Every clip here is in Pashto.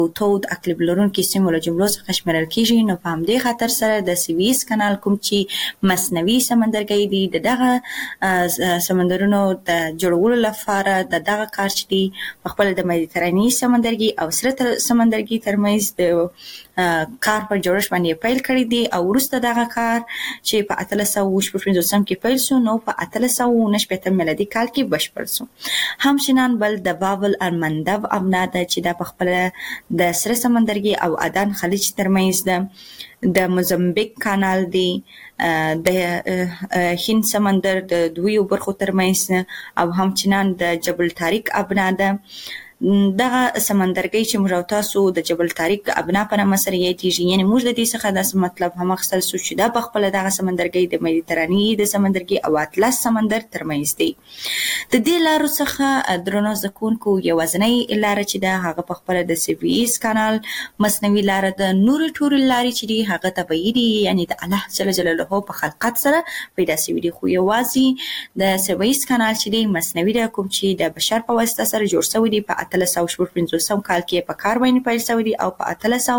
تود اقلیم لرونکي سیمو له جملو څخه شمیرل کیږي. نو په همدې خاطر سره د سویس کانال کوم چې مصنوعي سمندرګي دي د دغه سمندرونو د جوړولو لپاره د دغه کار چې دی په خپل د مدیترانې سمندرګي او سره سمندرګي ترمنځ د کار په جوړښت باندې پیل کړی دی او وروسته دغه کار چې په 1855 کې پیل شو نو په 1899 میلادي کال کې بشپړ شو. همچنان بل د بابل المندب ابنا ده چې د په خپل د سره سمندرګي او عدن خلیج ترمنځ ده د موزمبیک کانال دی د هند سمندر د دویو برخو ترمنځ او همچنان د جبل طارق ابنا ده. دغه سمندرګي چې موږ تاسو د جبل طارق ابنا په نامه سره یادېږي یعنی موږ د دې څخه د مطلب هم اخیستل شو چې دا په خپل دغه سمندرګي د مدیترانې د سمندرګي او اطلس سمندر ترمنځ دی. د دې لارو څخه درنو زکونکو یوازنۍ لار چې دا هغه په خپل د سویس کانال مصنوعي لار د نور ټول لارې چې دی هغه طبيعي دي یعنی د الله جل جلاله په خلقت سره پیدا شوی دي. خو یوازې د سویس کانال چې دی مصنوعي د کوم چې د بشر په واسطه سره جوړ شوی دی په 1855 کال کې په کار باندې پیل شوی دی او په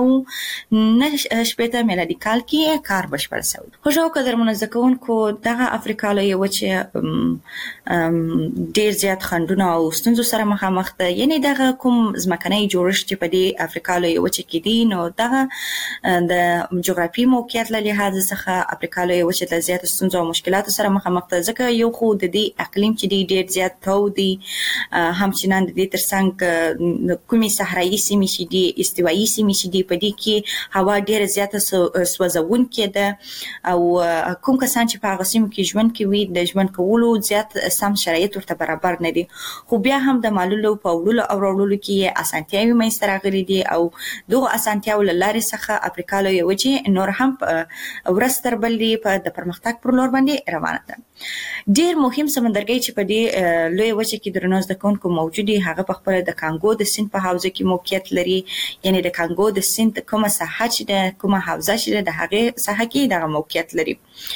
1890 میلادي کال کې کار بشپړ شوی. خو جو قدرمنو زکونکو دغه افریقا لوی وچه ډیر زیات خندونه او ستونزو سره مخامخ ده یعنی دغه کوم ځمکنۍ جوړښت چې په دې افریقا لوی وچه کې دی نو دغه د جغرافي موقعیت له لحاظ څخه افریقا لوی وچه د زیات ستونزو او مشکلاتو سره مخامخ ده ځکه یو خو د دې اقلیم چې دی ډیر زیات تود دی همچنان د دې ترڅنګ کومي صحرایي سیمې چې دي استوایي سیمې چې دي په دې کې هوا ډیره زیاته سوځونکې ده او کوم کسان چې په هغه سیمو کې ژوند کوي د ژوند کولو زیات سم شرایط ورته برابر نه دي. خو بیا هم د معلولو په وړلو او راوړلو کې اسانتیاوې منځته راغلي دي او دغه اسانتیاوو له لارې څخه افریقا لویه وچه نور هم ورځ تر بلې په د پرمختګ پر لور باندې روانه ده. ډیر مهم سمندرګي چې په دې لویه وچه کې درنو زده کوونکو موجود دي هغه په خپل د کانګو د سیند په حوزه کې موقعیت لري یعنی د کانګو د سیند کومه ساحه چې د کومه حوزه چې د هغه ساحه کې دغه موقعیت لري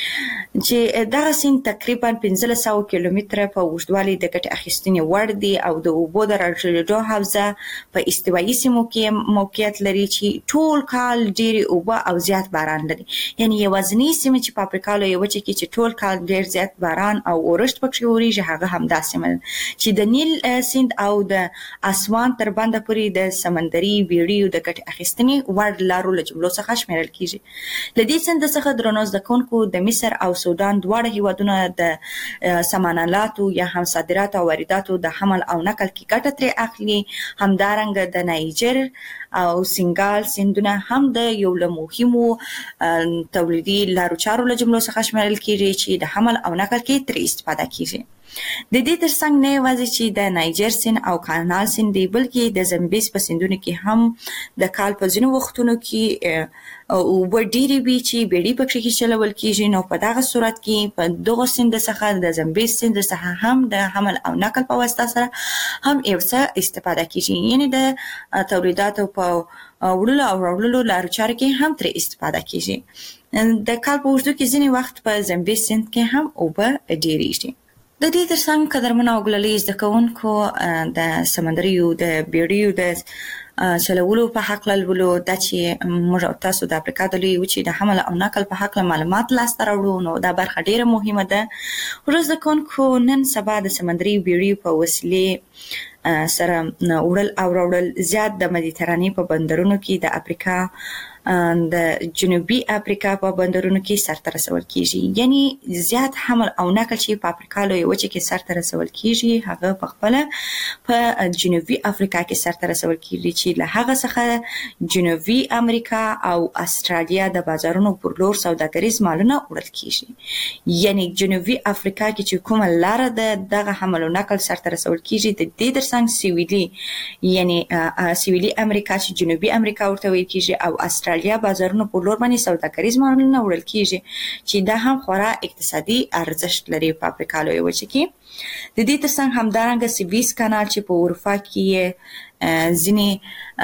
چې دغه سیند تقریبا 1500 کیلومتره په اوږدوالي د ګټې اخیستنې وړ دی او د اوبو د راټولېدو حوزه په استوایي سیمو کې موقعیت لري چې ټول کال ډېرې اوبه او زیات باران لري یعنی یوازینی سیمه چې په افریقا لویه وچه کې چې ټول کال ډېر زیات باران او اورښت پکې وریږي هغه همدا سیمه چې د نیل سیند او د اسوان تر بنده پورې د سمندري بیړیو د ګټې اخیستنې وړ لارو له جملو څخه شمیرل کیږي. له دې سیند څخه درنو زده کوونکو د مصر او سودان دواړه هیوادونه د سامانالاتو یا هم صادراتو او وارداتو د حمل او نقل کې ګټه ترې اخلي. همدارنګه د نایجر او سنگال سیندونه هم د یو له مهمو تولیدي لارو چارو له جملو څخه شمیرل کیږي چې د حمل او نقل کې ترې استفاده کیږي. د دې ترڅنګ نه یوازې چې د نایجر سیند او کانال سیند دی بلکې د زمبیز په سیندونو کې هم د کال په ځینو وختونو کې اوبه ډېرې وي چې بیړۍ پکې چلول کیږي نو په دغه صورت کې په دغه سیند څخه د زمبیز سیند څخه هم د حمل او نقل په واسطه سره هم یو څه استفاده کیږي یعنی د تولیداتو په وړلو او راوړلو لارو چارو کې هم ترې استفاده کیږي. د کال په اوږدو کې ځینې وخت په زمبیز سیند کې هم اوبه ډېرېږي. د دې ترڅنګ قدرمنو او ګلالي زده کوونکو د سمندریو د بیړیو د چلولو په حق لولو دا چې موږ تاسو د افریقا د لویې وچې د حمل او نقل په حق معلومات لاسته راوړو نو دا برخه ډیره مهمه ده. ورځ د کوونکو نن سبا د سمندري بیړیو په وسیلې سره وړل او راوړل زیات د مدیترانې په بندرونو کې د افریقا د جنوبي افریقا په بندرونو کې سرته رسول کیږي یعنی زیات حمل او نقل چې په افریقا لویه وچه کې سرته رسول کیږي هغه په خپل په جنوبي افریقا کې سرته رسول کیږي چې له هغه څخه جنوبي امریکا او استرالیا د بازارونو پر لور سوداګریز مالونه وړل کیږي یعنی جنوبي افریقا کې چې کومه لار ده دغه حمل او نقل سرته رسول کیږي د دې ترڅنګ سویلي یعنی سویلي امریکا چې جنوبي امریکا ورته ویل کیږي او استرالیا بازارونو په لور باندې سوداګریز مالونه وړل کیږي چې دا هم خورا اقتصادي ارزښت لري په افریقا لویه وچه کې. د دې ترڅنګ همدارنګه سویس کانال چې په اروپا کې ځینې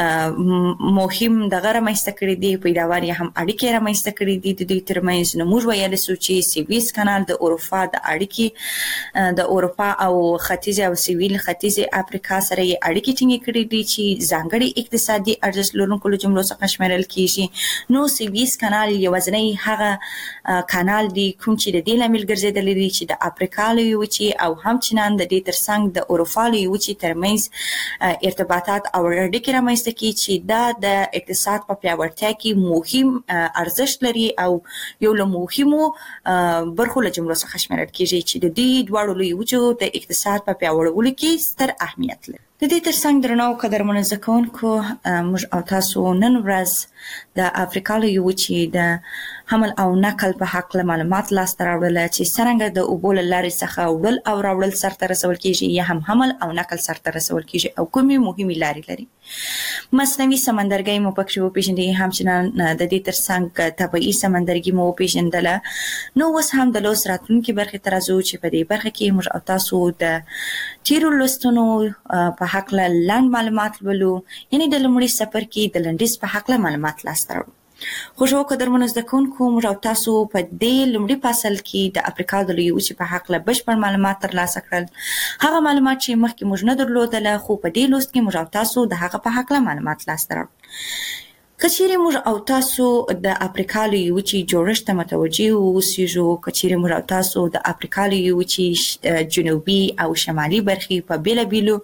مهم دغه رامنځته کړي دي، پیداوار یې هم اړیکې رامنځته کړي دي د دوی ترمنځ. نو موږ ویلی سو چې سویس کانال د اروپا د اړیکې د اروپا او ختیځې او سویل ختیځې افریقا سره یې اړیکې ټینګې کړي دي چې ځانګړي اقتصادي ارزښت لرونکو له جملو څخه شمیرل کیږي. نو سویس کانال یوازینی هغه کانال دی کوم چې د دې لامل ګرځېدلی دی چې د افریقا لویې وچې او همچنان د دې ترڅنګ د اروپا لویې وچې ترمنځ ارتباطات او اړیکې رامنځته کړي چې دا د اقتصاد په پیاوړتیا کې مهم ارزښت لري او یو له مهمو برخو له جملو څخه شمیرل کیږي چې د دې دواړو لویو وچو د اقتصاد په پیاوړولو کې ستر اهمیت لري. د دې ترڅنګ درنو قدرمنو زده کوونکو، موږ او تاسو نن ورځ د افریقا لویې وچې د حمل او نقل په هکله معلومات لاسته راوړل چې څرنګه د اوبو له لارې څخه وړل او راوړل سرته رسول کیږي یا هم حمل او نقل سرته رسول کیږي او کومې مهمې لارې لري. مصنوعي سمندرګي مو پکې وپېژندې، همچنان د دې ترڅنګ طبیعي سمندرګي مو وپېژندله. نو اوس هم د لوست راتلونکي برخې ته راځو چې په دې برخه کې موږ او تاسو د تیرو لوستونو په هکله لنډ معلومات لولو، یعنی د لومړي څپرکي د لنډیز په هکله معلومات لاسته راوړو. خوږو قدرمنو زده کوونکو، موږ او تاسو په دې لومړي فصل کې د افریقا د لویې وچې په هکله بشپړ معلومات ترلاسه کړل. هغه معلومات چې مخکې موږ نه درلودله، خو په دې لوست کې موږ او تاسو د هغه په هکله معلومات لاسته راوړل. که چیرې موږ او تاسو د افریقا لویې وچې جوړښت ته متوجه اوسیږو، که چیرې موږ او تاسو د افریقا لویې وچې جنوبي او شمالي برخې په بیلابیلو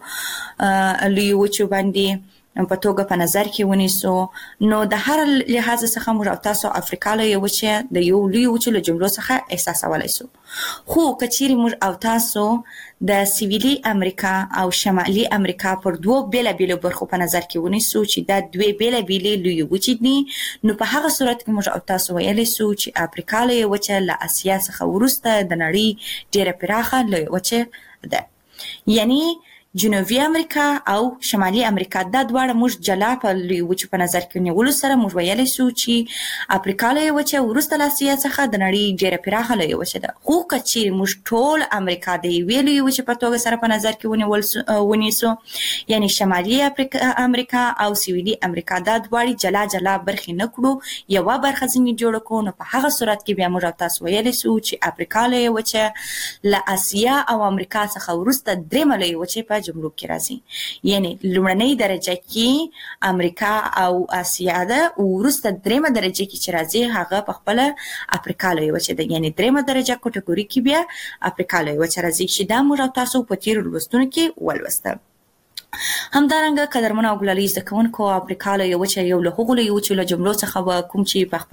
لویې وچو باندې په توګه په نظر کې ونیسو، نو د هر لحاظ څخه موږ او تاسو افریقا لویې وچې د یو لوی وچې له جملو څخه احساسولی سو. خو که چیرې موږ او تاسو د سویلي امریکا او شمالي امریکا پر دوو بیلابیلو برخو په نظر کې ونیسو چې دا دوی بیلابیلې لویې وچې دي، نو په هغه صورت کې موږ او تاسو ویلی سو چې افریقا لویې وچه له اسیا څخه وروسته د نړۍ ډیره پراخه لویې وچه ده. یعنی جنوبي امریکا او شمالي امریکا دا دواړه موږ جلا په لویې وچې په نظر کې نیولو سره موږ ویلی سو چې افریقا لویې وچه وروسته له اسیا څخه د نړۍ ډیره پراخه لویې وچه ده. خو که چیرې موږ ټول امریکا د یوې لویې وچې په توګه سره په نظر کې ونیسو، یعنی شمالي امریکا او سویلي امریکا دا دواړې جلا جلا برخې نه کړو، یوه برخه ځینې جوړه کړو، نو په هغه صورت کې بیا موږ او تاسو ویلی سو چې افریقا لویې وچه له اسیا او امریکا څخه وروسته درېیمه لویې وچې په جملو کې راځي. یعنی لومړنۍ درجه کې امریکا او اسیا ده، وروسته درېیمه درجه کې چې راځي هغه په خپله افریقا لویې وچه ده. یعنی درېیمه درجه کټګوري کې بیا افریقا لویې وچه راځي چې دا موږ او تاسو په تیرو لوستونو کې ولوسته. همدارنګه قدرمنو او ګلالي زده کوونکو، افریقا لویې وچه یو له هغو لویو وچو له جملو څخه وه کوم چې په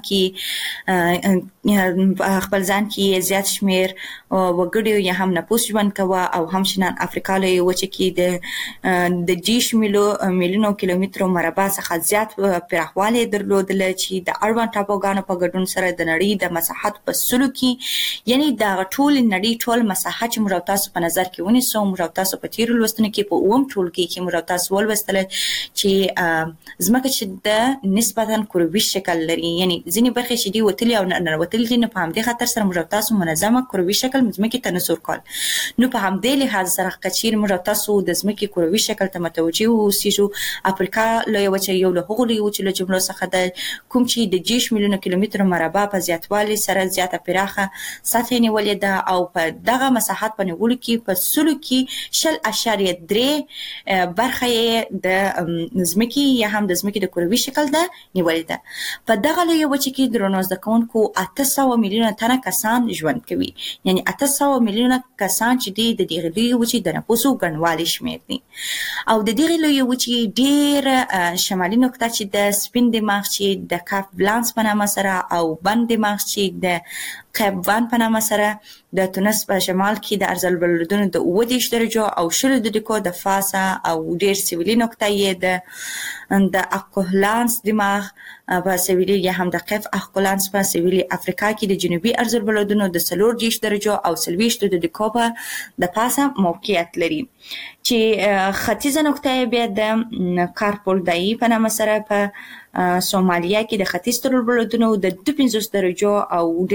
خپل ځان کې زیات شمېر وګړي یا هم نفوس ژوند کوه، او همچنان افریقا لویې وچه کې د 10 میلیونو کیلومترو مربع څخه زیات پراخوالی درلودله چې د اړوند ټاپوګانو په ګډون سره د نړۍ د مساحت په سلو کې، یعنی د ټول نړۍ ټول مساحت چې موږ او تاسو په نظر کې ونیسو، موږ او تاسو په تیرو لوستونو کې په ټولګي کې موږ او تاسو ولوستله چې ځمکه چې د نسبتا کروي شکل لري، یعنی ځینې برخې چې دي وتلي او ننوتلي دي، نو په همدې خاطر سره موږ او تاسو منظمه کروي شکل ځمکې ته نسور کول. نو په همدې لحاظ سره که چیرې موږ او تاسو د ځمکې کروي شکل ته متوجه اوسیږو، افریقا لویه وچه یو له هغو لویو وچو له جملو څخه ده کوم چې د 10 میلیونو کیلومترو مربع په زیاتوالي سره زیاته پراخه سطحه نیولې ده، او په دغه مساحت په نیولو کې په سلو کې 0.3 برخه یې د ځمکې یا هم د ځمکې د کروي شکل ده نیولې ده. په دغه لویه وچه کې درنو زده کوونکو 800 میلیونه تنه کسان ژوند کوي، یعنی 800 میلیونه کسان چې دي د دغې لویې وچې د نفوسو ګڼوالی شمېر دي. او د دغې لویې وچې ډېر شمالي نقطه چې د سپین دماغ چې د کاپ بلانس په نامه سره، او بند دماغ چې د قیب وان په نامه سره د تونس په شمال کې د ارزالبلدونو د 30 درجو او 20 دقیقو د فاصله، او ډېر سویلي نقطه یې د اقولانس دماغ په سویلي یا هم د قیف اقولانس په سویلي افریقا کې د جنوبي ارزالبلدونو د 40 درجو او 20 دقیقو په د پاسه موقعیت لري، چې ختیځه نقطه یې بیا د کارپولدایي په نامه سره په سومالیا کې د ختیځ ترالبلدونو د 52 درجو او ډېر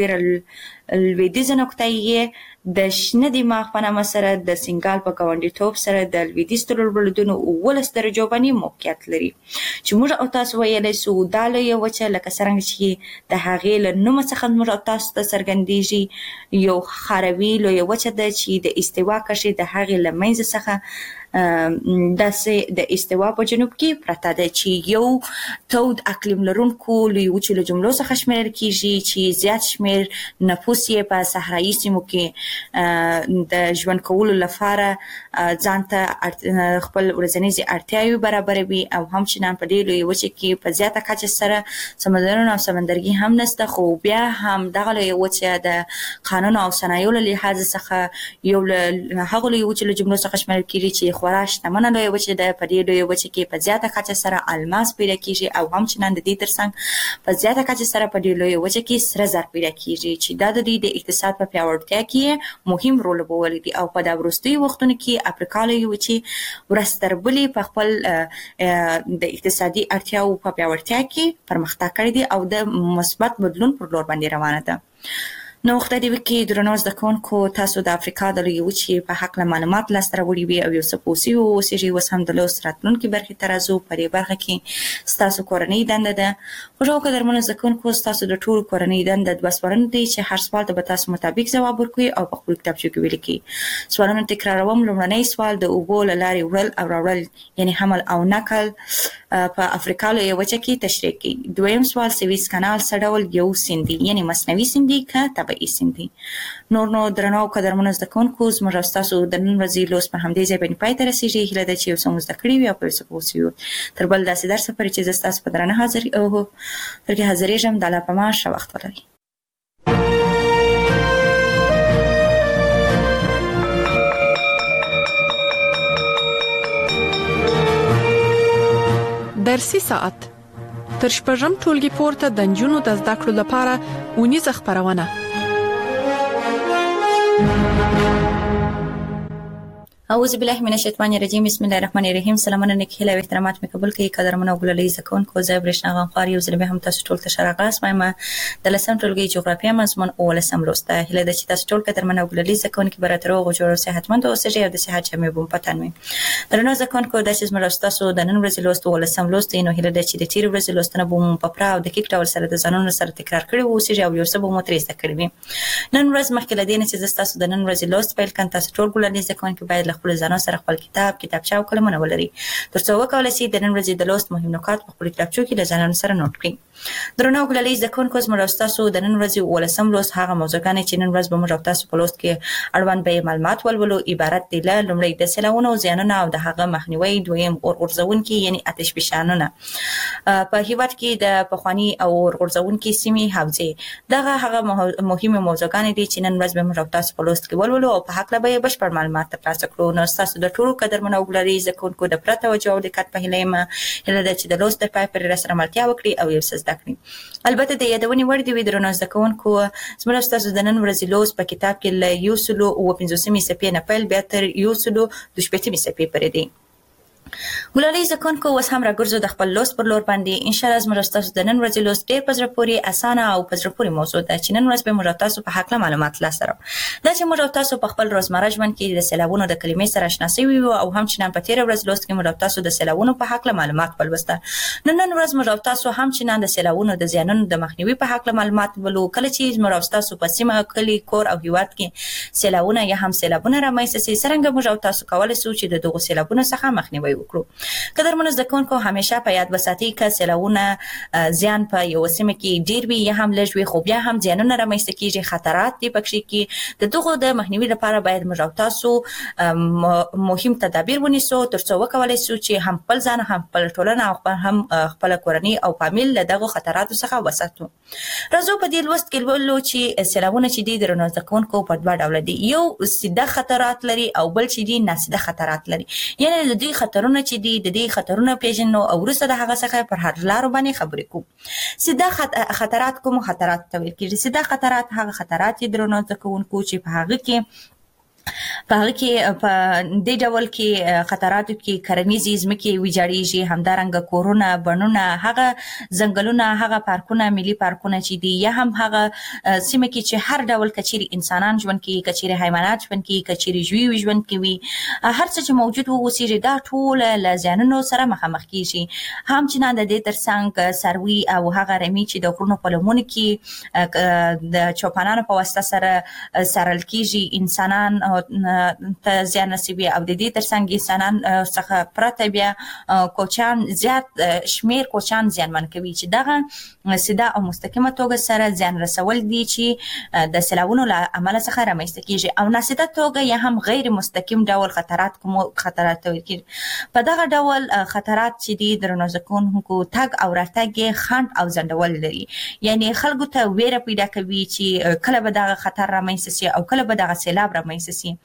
لویدیځه نقطه یې د شنه دماغ په نامه سره د سنګال په ګاونډیتوب سره د لویدیځ تربلدونو 18 درجو باندې موقعیت لري چې موږ او تاسو ویلی سو دا لویه وچه لکه څرنګه چې د هغې له نومه څخه موږ او تاسو ته څرګندیږي یو خاروي لویه وچه ده چې د استوا کرښې د هغې له منځه څخه داسې د استوا په جنوب کې پرته ده چې یو تود اقلیم لرونکو لوی وچو له جملو څخه شمیرل کیږي چې زیات شمیر نفوس یې په صحرایي سیمو کې د ژوند کولو لپاره ځان ته خپل ورځنیزې اړتیاوې برابروي او همچنان په دې لوی وچه کې په زیاته کچه سره سمندرونه او سمندرګي هم نشته خو بیا هم دغه لوی وچه د قانون او صنایعو له لحاظ څخه یو له هغو لوی وچو له جملو څخه شمیرل کیږي چې خورا شتمنه لویه وچه ده په دې لویه وچه کې په زیاته کچه سره الماس پیدا کیږي او همچنان د دې ترڅنګ په زیاته کچه سره په دې لویه وچه کې سره زر پیدا کیږي چې دا د دې د اقتصاد په پیاوړتیا کې مهم رول لوبولی دی او په دا وروستیو وختونو کې افریقا لویه وچې ورځ تر بلې په خپل د اقتصادي اړتیاو په پیاوړتیا کې پرمختګ کړی دی او د مثبت بدلون پر لور باندې روانه ده نو خدای دې وکړي درنو زده کوونکو تاسو د افریقا د لویې وچې په هکله معلومات لاسته راوړي وي او یو څه پوه سوي واوسېږئ اوس هم د لوست راتلونکې برخې ته راځو په دې برخه کې ستاسو کورنۍ دنده ده خوږو قدرمنو زده کوونکو ستاسو د ټولو کورنۍ دنده 2 سوالونه دي چې هر سوال ته به تاسو مطابق ځواب ورکوئ او په خپلو کتابچو کې ولیکئ سوالونه تکراروم لومړنی سوال د اوبو له لارې وړل او راوړل یعنې حمل او نقل په افریقا لویه وچه کې تشریح کړئ دویم سوال سویس کانال څه ډول یو سیند دی یعنې مصنوعي سیند دی که طبیعي سیند دی نو درنو او قدرمنو زده کوونکو زموږ او ستاسو د نن ورځې لوست په همدې ځای باندې پای ته رسیږي هیله ده چې یو څه مو زده کړي وي او په یو څه پوه سوي وي تر بل داسې درسه پورې چې زه ستاسو په درانه حاضرېږم د الله په امان ښه وخت ولرئ درسي ساعت تر شپږم ټولګي پورته د نجونو د زده کړو لپاره اونیزه خپرونه اعوذ بالله من الشیطان الرجیم بسم الله الرحمن الرحیم سلامونه نیکهیله او احترامات مې قبول کړئ قدرمنو او ګلالي زده کوونکو زه برېښنا غنخوار یو ځل بیا هم تاسو ټول ته ښه راغلاست وایم د 10م ټولګي جغرافیه مضمون 18 لوست ده هیله ده چې تاسو ټول قدرمنو او ګلالي زده کوونکي به راته روغ او جوړ او صحتمند اوسئ او د صحت جامې به مو په تن وي درنو زده کوونکو دا چې زموږ ستاسو د نن ورځې لوست 18 لوست نو هیله ده چې د تېرې ورځې لوستونه به مو په پوره او دقیق ډول سره د ځانونو سره تکرار کړي واوسئ او یو څه به مو ترې زده کړي وي نن ورځ مخکې له دې نه چې زه ستاسو د نن ورځې لوست پیل کړم تاسو ټول ګلالي زده کوونکي باید له خپلو ځانونو سره کتابچه او قلمونه ولري ترڅو وکولای شي د نن ورځې د لوست مهم نکات په خپل کتابچو کې له ځانونو سره نوٹ کړئ درنو ګلالي زده کوونکو زموږ تاسو د نن ورځې 18 لوست هغه موضوعګانې چې نن ورځ به موږ تاسو په لوست کې اړوند به معلومات ولولو عبارت دي له لومړی د سیلابونو زیانونه او د هغه مخنیوي دویم اورغورځونکي یعنی آتش فشانونه په هیواد کې د پخوانی او اورغورځونکي سیمې حوزې دغه هغه مهمه موضوعګانې دي چې نن ورځ به موږ تاسو په لوست کې ولولو او په حق له به بشپړ معلومات ترلاسه کړو نو تاسو د ټولو قدرمنو ګلالي زده کوونکو د پوره توجه او دقت په هیله یم هیله ده چې د لوست تر پای پورې راسره ملتیا وکړي او یو څه زده کړي البته د یادونې وړ دي درنو زده کوونکو زموږ ستاسو د نن ورځې لوست په کتاب کې له 150 صفحې نه پیل بیا تر 112 صفحې پورې دی ګلالي زده کوونکو اوس هم راګرځو د خپل لوست پر لور باندې ان شاء الله زموږ ستاسو د نن ورځې لوست ډېر په زړه پورې اسانه او په زړه پورې موضوع ده چې نن ورځ به موږ تاسو په هکله معلومات لاسته راوړو دا چې موږ تاسو په خپل روزمره ژوند کې د سیلابونو د کلمې سره آشنا شوي وو او همچنان په تېره ورځ لوست کې موږ تاسو د سیلابونو په هکله معلومات ولوستل نن ورځ موږ تاسو همچنان د سیلابونو د زیانونو د مخنیوي په هکله معلومات ولو کله چې موږ تاسو په سیمه کلی کور او هیواد کې سیلابونه یا هم سیلابونه رامنځته شي څنګه موږ تاسو کولای شو چې د دغو سیلابونو څخه مخنیوي وکړو قدرمنو زده کوونکو همیشه په یاد وساتئ که سیلابونه زیان په یو سیمه کې ډیر وي یا هم لږ وي خو بیا هم زیانونه رامنځته کیږي خطرات دي پکې کې د دغو د مخنیوي لپاره باید موږ تاسو مهم تدابیر ونیسو ترڅو وکولای شو چې هم خپل ځان هم خپل ټولنه او هم خپل کورنۍ او فامیل له دغو خطراتو څخه وساتو راځو په دې لوست کې ولولو چې سیلابونه چې دي درنو زده کوونکو په دوه ډوله دي یو سیده خطرات لري او بل چې دي ناسیده خطرات لري یعنی د دې خطرونه چې دي د دې خطرونه پیژنو او وروسته د هغه څخه پر هر لارو باندې خبرې کوو سیده خطرات کوم خطرات ته ویل کېږي سیده خطرات هغه خطرات دي درنو زده کوونکو چې په هغه کې په هغه کې په دې ډول کې خطراتو کې کرنیزې ځمکې ویجاړېږي، همدارنګه کورونه، بڼونه، هغه ځنګلونه، هغه پارکونه، ملي پارکونه چې دي، یا هم هغه سیمه کې چې هر ډول کچېرې انسانان ژوند کوي، کچېرې حیوانات ژوند کوي، کچېرې ژوي ژوند کوي، هر څه چې موجود واوسېږي دا ټول له زیانونو سره مخامخ کېږي. هم چې نه د دې ترڅنګ څاروي او هغه رمې چې د غرونو په لمنو کې د چوپانانو په واسطه سره څارل کېږي، انسانان ته زیان رسوي، او د دې ترڅنګ انسانان څخه پرته بیا کوچیان زیات شمیر کوچیان زیانمن کوي چې دغه سیده او مستقیمه توګه سره زیان رسول دي چې د سیلابونو له امله څخه رامنځته کېږي، او ناسیده توګه یا هم غیر مستقیم ډول خطرات کوم خطرات ویل کېږي. په دغه ډول خطرات چې دي درنو زده کوونکو تګ او راتګ یې خنډ او ځنډول لري، یعنی خلکو ته ویره پیدا کوي چې کله به دغه خطر رامنځته شي او کله به دغه سیلاب رامنځته شي.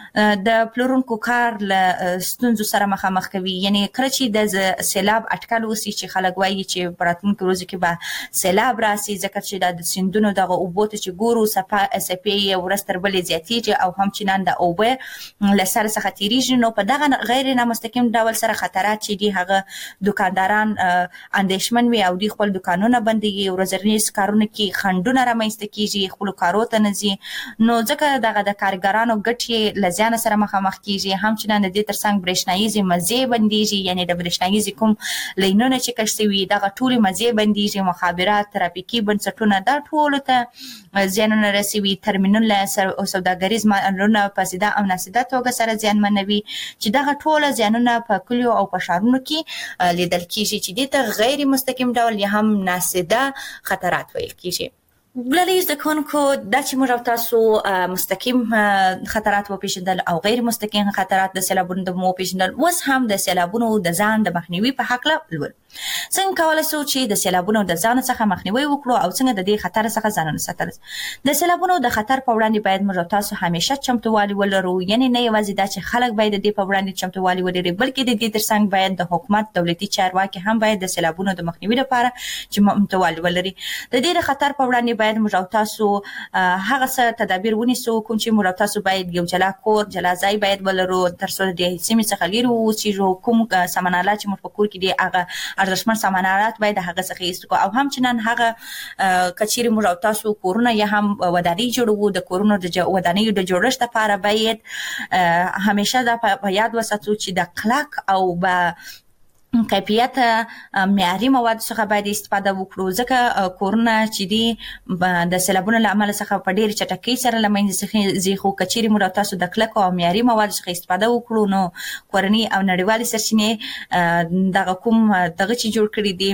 د پلورونکو کار له ستونزو سره مخامخ کوي، یعنی کله چې د سیلاب اټکل وسی چې خلک وایي چې په راتلونکي ورځو کې به سیلاب راسي، ځکه چې د سیندونو دغه اوبو ته چې ګورو څپې یې ورځ تر بلې زیاتېږي او هم چې نن د اوبه له سر څخه تېرېږي، نو په دغه غیر نامستقیم ډول سره خطرات چې دي هغه دکانداران اندېښمن وي او دوی خپل دکانونه بندوي، ورځنیز کارونه کې خنډونه رامنځته کېږي، خپلو کارو ته نه ځي، نو ځکه دغه د کارګرانو ګټې له زیان سره مخامخ کېږي. هم چې د دې ترڅنګ برېښنایي مزې بندېږي، یعنی د برېښنایي کوم لینونه چې کش شوي دغه ټولې مزې بندېږي، مخابرات، ترافیکي بنسټونه دا ټولو ته زیانونه رسوي، ترمینلونه، سوداګریز مالونه په سیده او ناسیده توګه سره زیانمنوي، چې دغه ټول زیانونه په کلیو او په ښارونو کې لیدل کېږي چې دې ته غیر مستقیم ډول یا هم ناسیده خطرات ویل کېږي. ګلالي زده کوونکو دا چې موږ او تاسو مستقیم خطرات وپېژندل او غیر مستقیم خطرات د سیلابونو د وپېژندل، اوس هم د سیلابونو د ځان د مخنیوي په هکله لولو. څنګه کولی شو چې د سیلابونو د ځان څخه مخنیوي وکړو او څنګه د دې خطر څخه ځانونه ساتل. د سیلابونو د خطر په وړاندې باید موږ او تاسو همیشه چمتووالی ولرو، یعنی نه یوازې دا چې خلک باید د دې په وړاندې چمتووالی ولري، بلکې د دې ترڅنګ باید د حکومت، دولتي چارواکي هم باید د سیلابونو د مخنیوي لپاره چمتووالی ولري. د دې د خطر په وړاندې باید موږ او تاسو هغه څه تدابیر ونیسو کوم چې موږ او تاسو باید یو جلا کور، جلا ځای باید ولرو، تر څو د سیمې څخه لرې واوسېږو. کوم سامانالات چې موږ په کور کې دي هغه ارزښتمن سامانالات باید هغه څخه ایستو، او هم چې نن هغه کچېرې موږ او تاسو کورونه یا هم ودانۍ جوړوو، د کورونو د ودانیو د جوړښت لپاره باید همیشه دا په یاد وساتو چې د کلک او به کیفیت معیاري مواد څخه باید استفاده وکړو، ځکه کورونه چې دي د سیلابونو له امله څخه په ډېرې چټکۍ سره له منځه ځي، خو کچېرې موږ او تاسو د کلکو او معیاري موادو څخه استفاده وکړو، نو کورنۍ او نړیوالې سرچینې دغه کوم دغه چې جوړ کړي دي،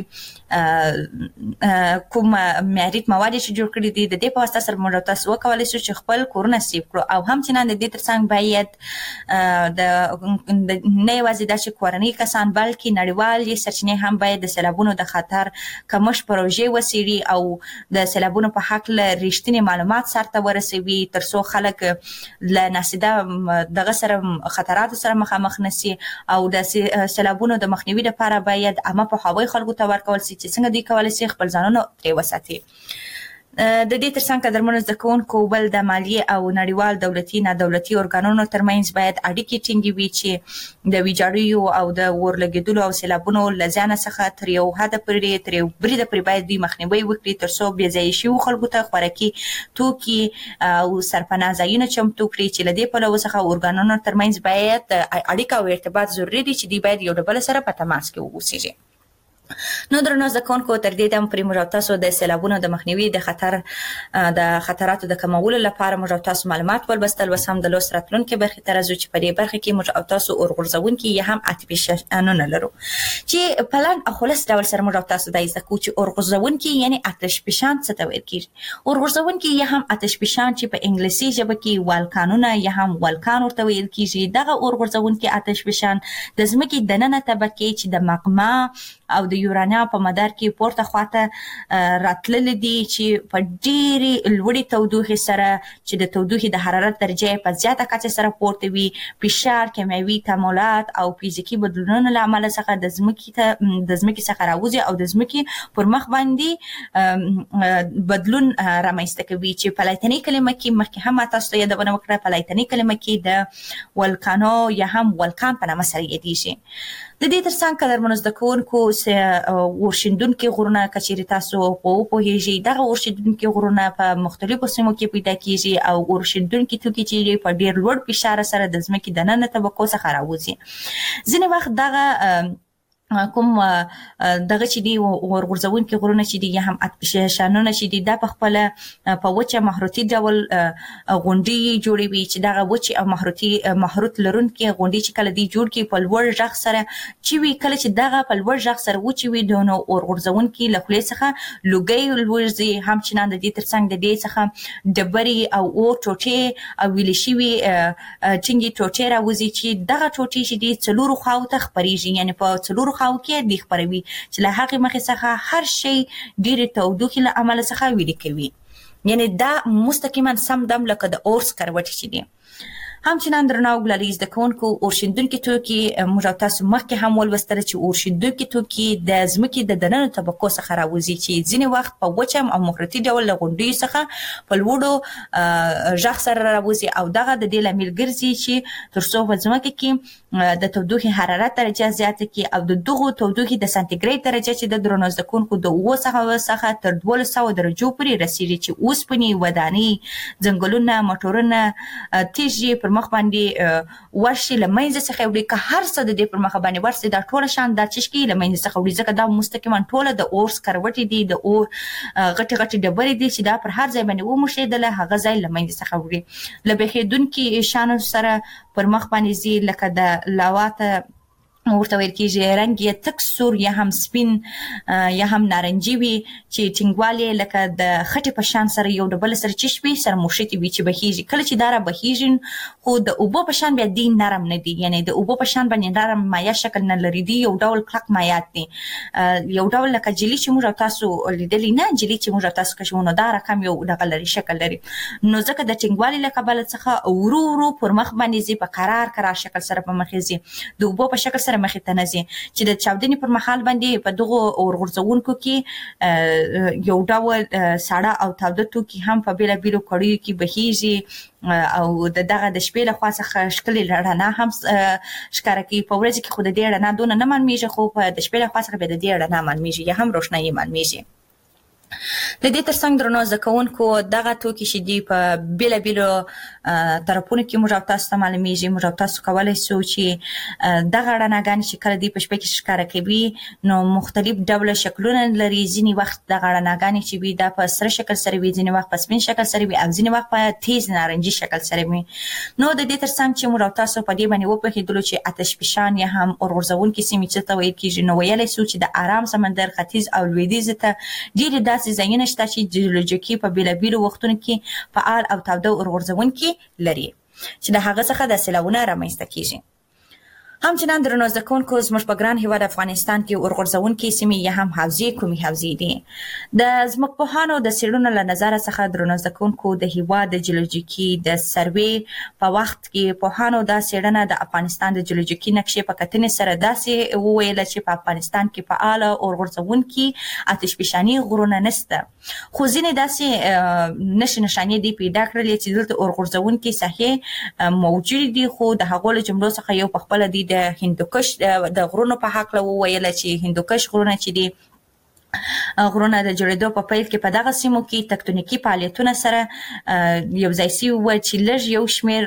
کوم معیاري مواد چې جوړ کړي دي، د دې په واسطه سره موږ او تاسو وکولی شو چې خپل کورونه سیف کړو. او هم چې نن د دې ترڅنګ باید نه یوازې دا چې کورنۍ کسان بلکې نړیوالې سرچینې هم باید د سیلابونو د خطر کمښت پروژې وڅېړي او د سیلابونو په هکله رښتینې معلومات سرته ورسوي، تر څو خلک له ناسیده دغه سره خطراتو سره مخامخ نشي. او د سیلابونو د مخنیوي لپاره باید عامه پوهاوی خلکو ته ورکول شي چې څنګه دوی کولی شي خپل ځانونه ترې وساتي. د دې ترڅنګ قدرمنو زده کوونکو بل د مالیې او نړیوال دولتي نادولتي ارګانونو ترمنځ باید اړیکې ټینګې وي چې د ویجاړیو او د اورلګېدلو او سیلابونو له زیانه څخه تر یو حده پورې تر یو بریده پورې باید دوی مخنیوی وکړي، تر څو بې ځایه شویو خلکو ته خوراکي توکي او سرپناه ځایونه چمتو کړي، چې له دې پلوه څخه ارګانونو ترمنځ باید اړیکه او ارتباط ضروري دي چې دوی باید یو له بل سره په تماس کې واوسېږي. نو درنو زده کوونکو تر دې دم پرې موږ او تاسو د سیلابونو د مخنیوي د خطراتو د کمولو لپاره موږ او تاسو معلومات ولوستل، اوس هم د لوست راتلونکي برخې ته راځو چې په دې برخه کې موږ او تاسو اورغورځونکي یا هم عاطفي شانونه لرو، چې په لنډ او خلاص ډول سره موږ او تاسو دا زده کوو چې اورغورځونکي یعنی آتش فشان څه ته ویل کېږي. اورغورځونکي یا هم آتش فشان چې په انګلیسي ژبه کې والکانونه یا هم والکان ورته ویل کېږي، دغه اورغورځونکي آتش فشان د ځمکې دننه طبقې چې د مغما او د یورانیم په مدار کې پورته خواته راتلل دي چې په ډېرې لوړې تودوخې سره چې د تودوخې د حرارت درجه په زیاته کچه سره پورته وي، فشار، کیمیاوي تعاملات او فزیکي بدلونونو له امله څخه د ځمکې څخه راوځي او د ځمکې پر مخ باندې بدلون رامنځته کوي چې په لاتیني کلمه کې مخکې هم تاسو ته یادونه وکړه، په لاتیني کلمه کې د ولکانو یا هم ولکان په نامه سره یادېږي. د دې ترڅنګ قدرمنو زده کوونکو ورشندونکي غرونه که چیرې تاسو وپوهیږئ، دغه ورشندونکي غرونه په مختلفو سیمو کې پیدا کیږي او ورشندونکي توکي چې په ډېر لوړ فشار سره د ځمکې دننه طبقو څخه راوځي. ځینې وخت دغه کوم دغه چې دی ورغورځونکي غرونه چې دي یا هم اتشانونه چې دي دا په خپل په وچه محروتي ډول غونډي جوړوي چې دغه وچه او محروت لرونکي غونډي چې کله دی جوړ کی په لوړ ژغ سره چې وی کله چې دغه په لوړ ژغ سره وچی وي دونو ورغورځونکي له خولې څخه لوګي لوړځي، هم چې نن د دې ترڅنګ د دې څخه ډبري او ټوټې او ویل شوي ټینګي ټوټې راوځي چې دغه ټوټې چې دي څلورو خواو ته خپريږي، یعنی په څلورو خواو کې دی خپروي چې له هغه مخې څخه هر شی ډېر تودوخې له امله څخه ویلي کوي، یعنی دا مستقیما سم دم لکه د اور سکروټ چې دی. همچنان درناو ګلالي زده کوونکو اورشیندونکي توکي موږ تاسو مخکې هم ولوستل چې اورشیندونکي توکي د ځمکې د دننه طبقو څخه راوځي چې ځینې وخت په وچه او محروتي ډول له غونډیو څخه په لوړو ژغ سره راوځي او دغه د دې لامل ګرځي چې تر څو په ځمکه کې د تودوخې حرارت درجه زیاته کړي او د دغو تودوخې د سانتیګریډ درجه چې د درنو زده کوونکو د 900 څخه تر 1200 درجو پورې رسیږي چې اوسپنې، ودانۍ، ځنګلونه، موټرونه، تیږې پر مخ باندې ورشي له منځه څخه وړي که هر څه د دې پر مخ باندې ورسي دا ټوله شان دا چشکي له منځه څخه وړي ځکه دا مستقیما ټوله د اور سکروټي دي، د اور غټي غټي ډبرې دي چې دا پر هر ځای باندې ومشېدله هغه ځای له منځه څخه وړي له بهیدونکي شانو سره پر مخ باندې زی لکه د لاواته ورته ویل کېږي رنګ یې تک سور یا هم سپین یا هم نارنجي وي چې ټینګوالی لکه د خټې په شان سره یو ډبل سره چشپي سره موشتي وي چې بهیږي. کله چې دا را بهیږي خو د اوبو په شان بیا دی نرم نه دي، یعنی د اوبو په شان باندې نرم مایا شکل نه لري، دی یو ډول کلک مایات دي، یو ډول لکه جلی چې موږ تاسو لیدلی نه، جلی چې موږ تاسو کښونه دا رقم یو دغه لري شکل لري، نو ځکه د ټینګوالی له کبله څخه ورو ورو پر مخ باندې زی په قرار شکل سره په مخ زی د اوبو په شکل مخې ته نزي چې د چاودنې پر مهال باندې په دغه ورغورځونکو کې یو ډول ساړه او تاوده توکي هم په بیلابیلو کړیو کې بهیږي او دغه د شپې له خوا څخه ښکلې رڼا هم ښکاره کوي. په ورځ کې خو د دې رڼا دونه نه معلومیږي خو په د شپې له خوا څخه بیا د دې رڼا معلومیږي یا هم روښنایي معلومیږي. د دې ترڅنګ درنو زده کوونکو دغه توکي چې دي په بیلابیلو طرفونو کې موږ تاسو ته معلومیږي، موږ تاسو کولای شو چې دغه رڼاګانې چې کله دی په شپه کې ښکاره کوي نو مختلف ډوله شکلونه لري. ځینې وخت دغه رڼاګانې چې وي دا په سره شکل سره وي، ځینې وخت په سپین شکل سره وي او ځینې وخت په تیز نارنجي شکل سره وي. نو د دې ترڅنګ چې موږ تاسو په دې باندې وپوهېدلو چې آتش فشان یا هم اورغورځونکي سیمې څه ته ویل کېږي، نو ویلی شو چې د ارام سمندر ختیځ او لویدیځ ته ډېرې داسې ځایونه شته چې جیولوژیکي په بیلابیلو وختونو کې فعال او تاوده اورغورځونکي لري چې د هغه څخه د سیلاوونه رامنځته کیږي. همچنان درنو زده کوونکو زموږ په ګران هیواد افغانستان کې اورغورځونکي سیمې یا هم حوزې کومې حوزې دي؟ د ځمکپوهانو د څېړنو له نظره څخه درنو زده کوونکو د هیواد د جیولوژیکي د سروې په وخت کې پوهانو دا څېړنه د افغانستان د جیولوژیکي نقشې په کتنې سره داسې وویله چې په افغانستان کې فعاله اورغورځونکي آتشفشاني غرونه نشته، خو ځینې داسې نښې دي پیدا کړلې چې دلته اورغورځونکي ساحې موجود دي، خو د هغو له جملو څخه یو په خپله دی د هندوکش د غرونو په هکله وویله چې هندوکش غرونه چې دي غرونه د جوړېدو په پیل کې په دغه سیمو کې تکتونیکي فعالیتونه سره یو ځای شوي وو چې لږ یو شمېر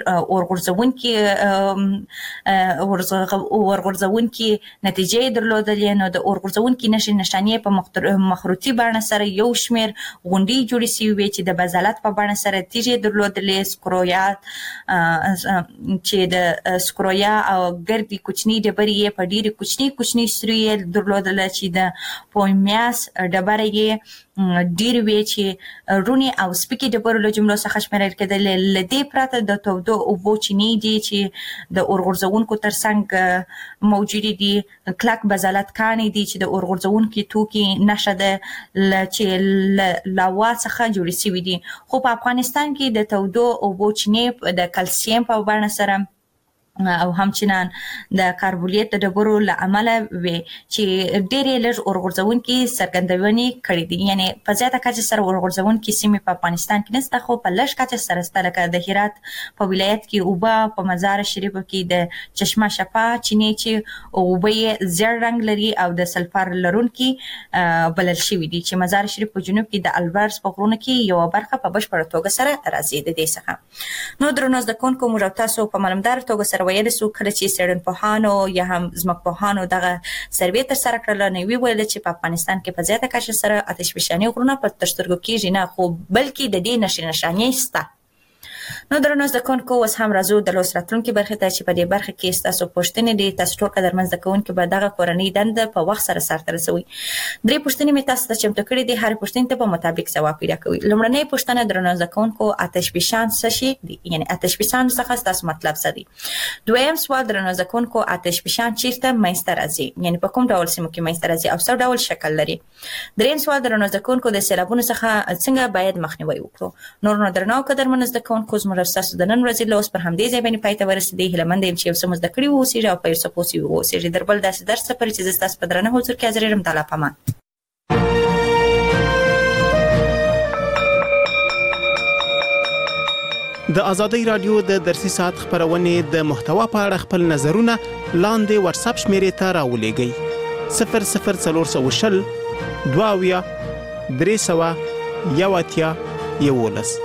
اورغورځونکي نتیجې یې درلودلې. نو د اورغورځونکي نښانې په مخروطي بڼه سره یو شمېر غونډۍ جوړې شوي وې چې د بازالت په بڼه سره تیږې یې درلودلې، سکرویات چې د سکرویا او ګردې کوچنۍ ډبرې یې په ډېرې کوچنۍ سروې یې درلودله چې د پویمیاس لاس ډبره یې ډیر وی چې رونی او سپیکی ډبرو له جملو څخه شمیرل کېدل. لدې پرته د تودو اوبو چینی دي چې د اورغورځونکو ترڅنګ موجود دي، کلک بزالت کانی دي چې د اورغورځونکو توکي نشه ده چې لاوا څخه جوړ شوی دي. خو په افغانستان کې د تودو اوبو چینی د کلسیم په بڼه سره او همچنان د کاربولیت د ډبرو له امله وي چې ډېرې لږ اورغورځونکي څرګندونې کړې دي. یعنی په زیاته کچه سره اورغورځونکي سیمې په افغانستان کې نشته، خو په لږ کچه سره شته، لکه د هرات په ولایت کې اوبه، په مزار شریف کې د چشمه شفا چینې چې اوبه یې زیړ رنګ لري او د سلفر لرونکي بلل شوي دي، چې مزار شریف په جنوب کې د البرز په غرونو کې یو برخه په بشپړه توګه سره راځي د دې څخه. نو درنو زده کوونکو، موږ تاسو په معلومدار توګه سره ویل سو کله چې څېړنپوهانو یا هم ځمکپوهانو دغه سروې تر سره کړل، نو ویل چې په افغانستان کې په زیاته کچه سره آتشفشاني غرونه په ترسترګو کېږي نه، خو بلکې د دې نشانې شته. نو درنو زده کوونکو، اوس هم راځو د لوست راتلونکي برخې ته چې په دې برخه کې ستاسو پوښتنې دي. تاسو ټول قدرمن زده کوونکي به دغه کورنۍ دنده په وخت سره سرته رسوي. درې پوښتنې مې تاسو ته چمتو کړې دي، هر پوښتنې ته په مطابق ځواب پیدا کوئ. لومړنۍ پوښتنه درنو زده کوونکو، آتشفشان څه شی دي؟ یعنی آتشفشان څخه ستاسو مطلب څه دی؟ دویم سوال درنو زده کوونکو، آتشفشان چیرته منځته راځي؟ یعنی په کوم ډول سیمو کې منځته راځي او څه ډول شکل لري؟ دریم سوال درنو زده کوونکو، د سیلابونو څخه څنګه باید مخنیوي وکړو؟ نور نو درنو قدرمن زده کوونکو، زموږ تاسو د نن ورځې لوست پر همدې ځای باندې پای ته ورسېدی. هیله مند یم چې یو څه مو زده کړي واوسئ او په یو څه پوه واوسئ. در بل داسې درس لپاره چې زه ستاسو په درنه حضور کې حاضر یم. تعالی پامان. د ازادۍ رادیو د درسي ساعت خبرونه د محتوا په اړه خپل نظرونه لاندې واتساپ شمیرې ته راولېږئ: 00420 22 300 11.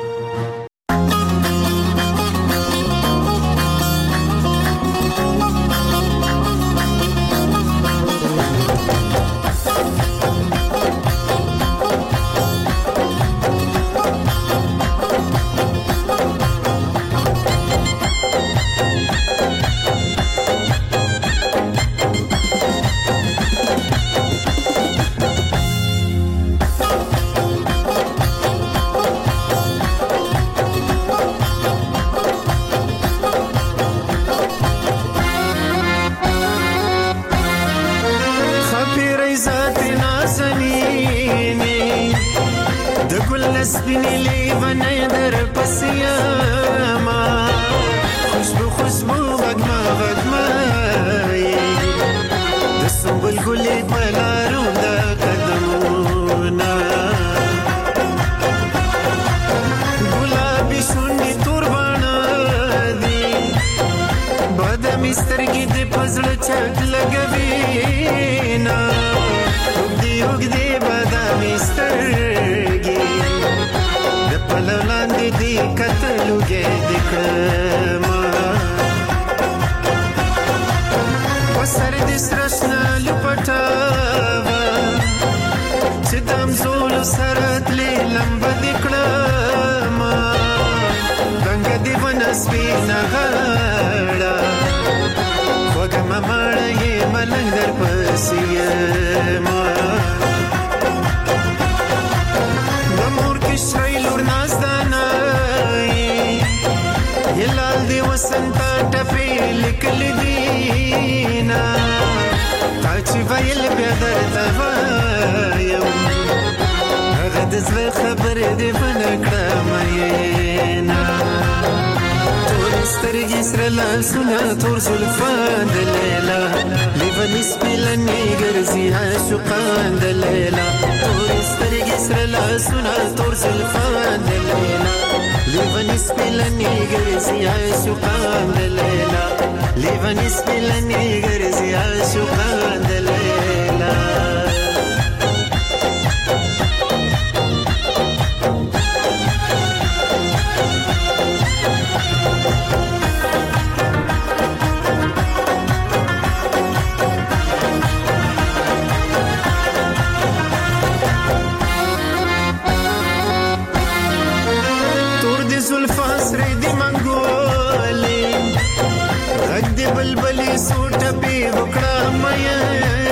بلبلی سوټ په وکړه مې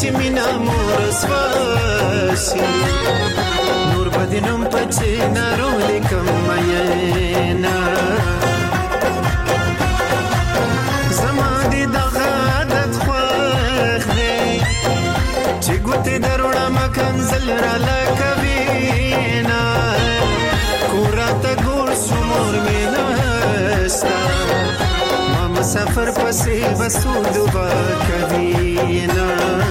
چې مینا مورس واسي نور بدنم پچې نارو لیکم مینا زما دې دغه عادت خوښ دی چې ګوتې دروړه مکنزل را لکوینا کورته ګور سمور مینا ستا ما مسافر پسې بسو دوبا کوینا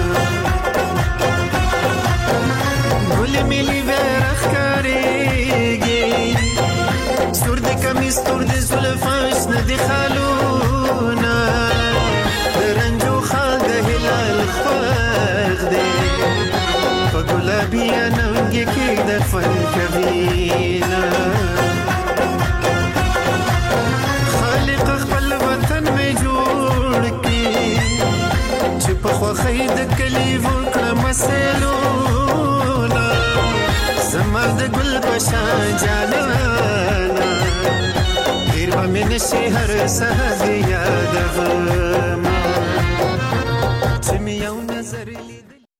ګل ملي ورخ کاریږي ستور دې کمیس تور دې زلفاش نه دي خالونه درنجو خال د هلال خوښ دی په ګلابي اننګ کې د فن کوینا خالق خپل وطن می جوړ کړي چې په خوښۍ د کلی وکړه مسلونه زما د ګل پشان جانانا ډېر به مې نشي هر سهار یادومه